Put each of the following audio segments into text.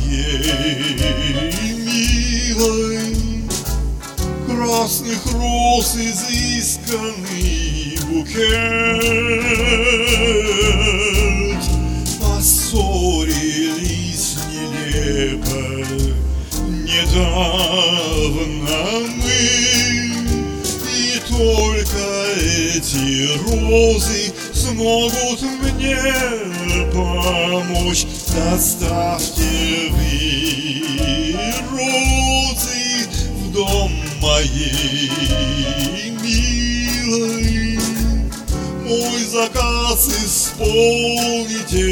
моей милой, красных роз изысканный букет. Поссорились нелепо недавно мы, и только эти розы смогут мне помочь. Доставьте вы розы в дом моей милой, мой заказ исполните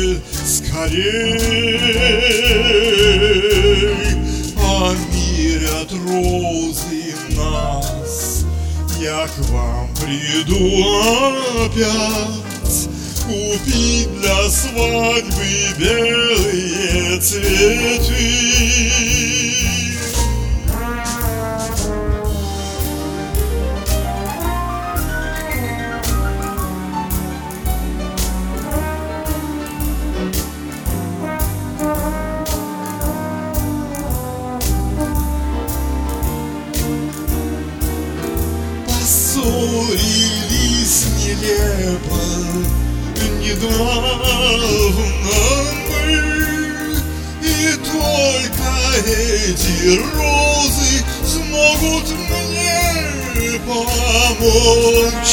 скорей. Помирят розы нас, я к вам приду опять, купить для свадьбы белые цветы. Поссорились нелепо недавно мы, и только эти розы смогут мне помочь.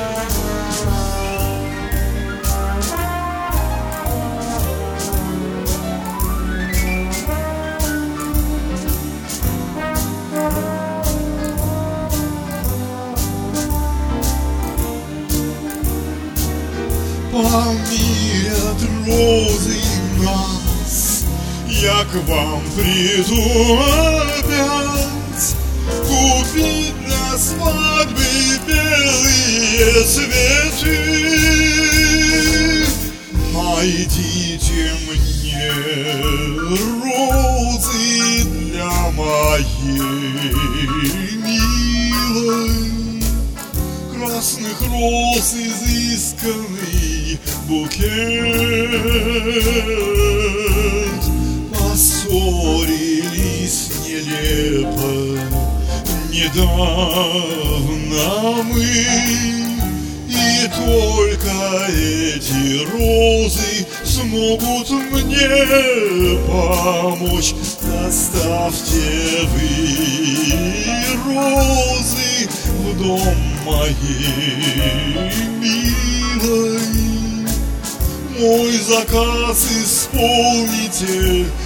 Помирят розы нас, я к вам приду опять, купить для свадьбы белые цветы. Найдите мне розы для моей милой, красных роз изысканный букет. Поссорились нелепо недавно мы, и только эти розы смогут мне помочь. Доставьте вы розы в дом моей милой, мой заказ исполните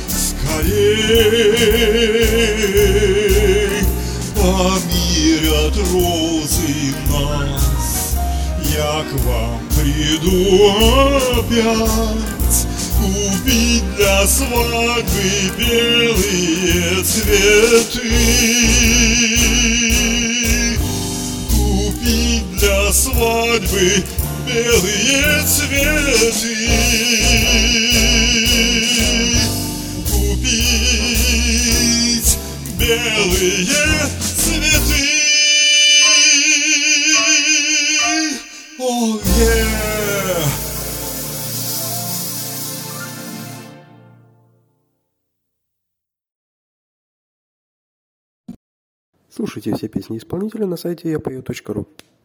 скорей. Помирят розы нас, я к вам приду опять, купить для свадьбы белые цветы. Купить для свадьбы белые цветы. Купить белые цветы. Oh, yeah. Слушайте все песни исполнителя на сайте yapою.ru.